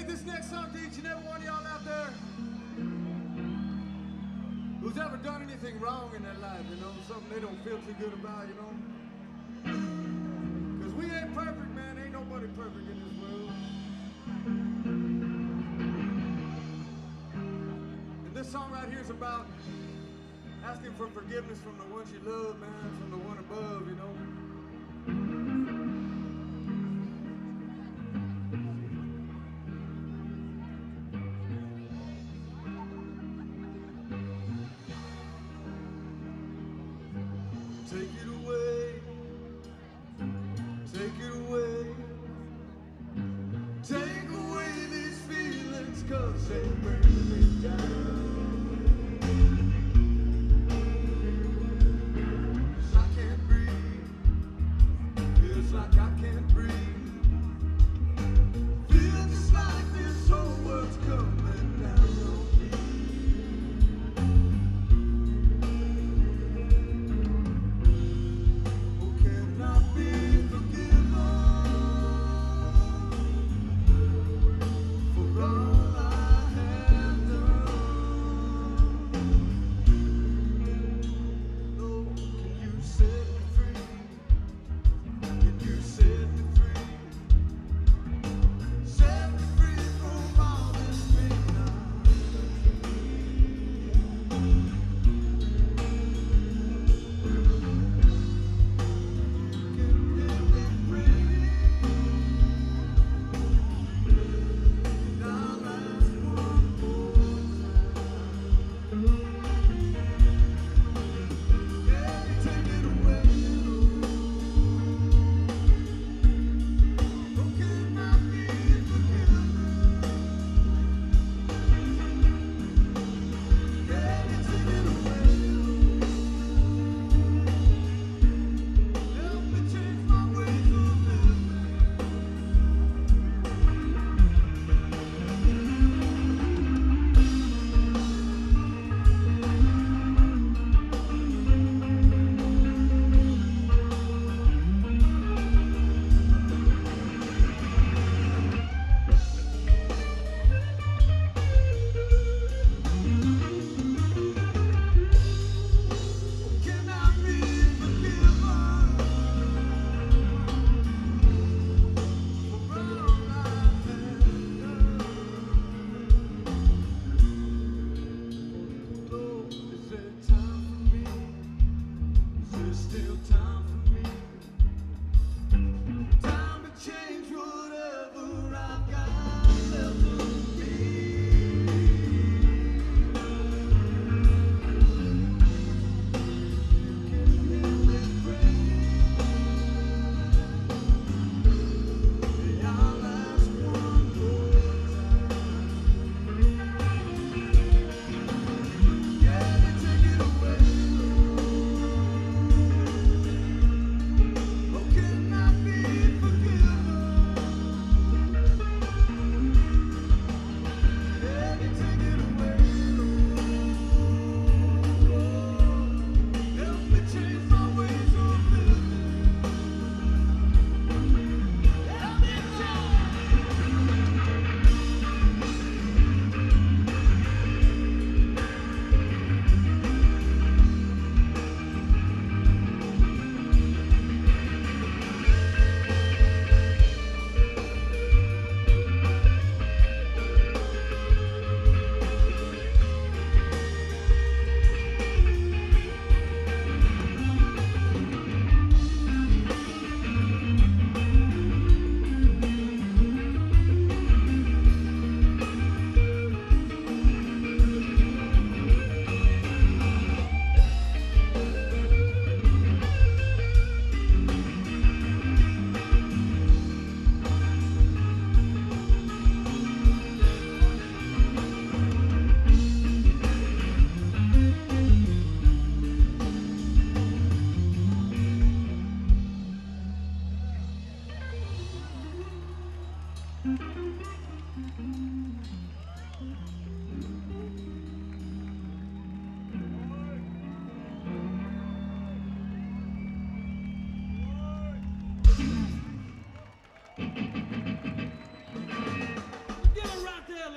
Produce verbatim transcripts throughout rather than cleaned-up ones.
dedicate this next song to each and every one of y'all out there who's ever done anything wrong in their life, you know, something they don't feel too good about, you know. Because we ain't perfect, man. Ain't nobody perfect in this world. And this song right here is about asking for forgiveness from the ones you love, man, from the one above, you know. Take it away, take it away, take away these feelings, 'cause they bring me down. I can't breathe, feels like I can't breathe, feels just like this whole world's coming down on me.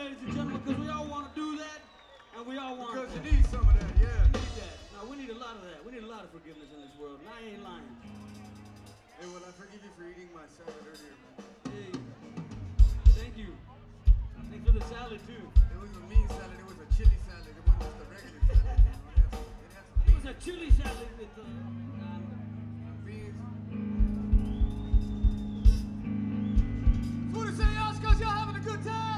ladies and gentlemen, because we all want to do that, and we all want Because that. you need some of that, yeah. We need that. Now, we need a lot of that. We need a lot of forgiveness in this world, and I ain't lying. Hey, well, I forgive you for eating my salad earlier, man. Hey, thank you. Thanks for the salad, too. It was a mean salad. It was a chili salad. It wasn't just a regular salad. You know? It had some, it had some It was a chili salad with uh, um, beans. Just want to say, y'all, y'all having a good time.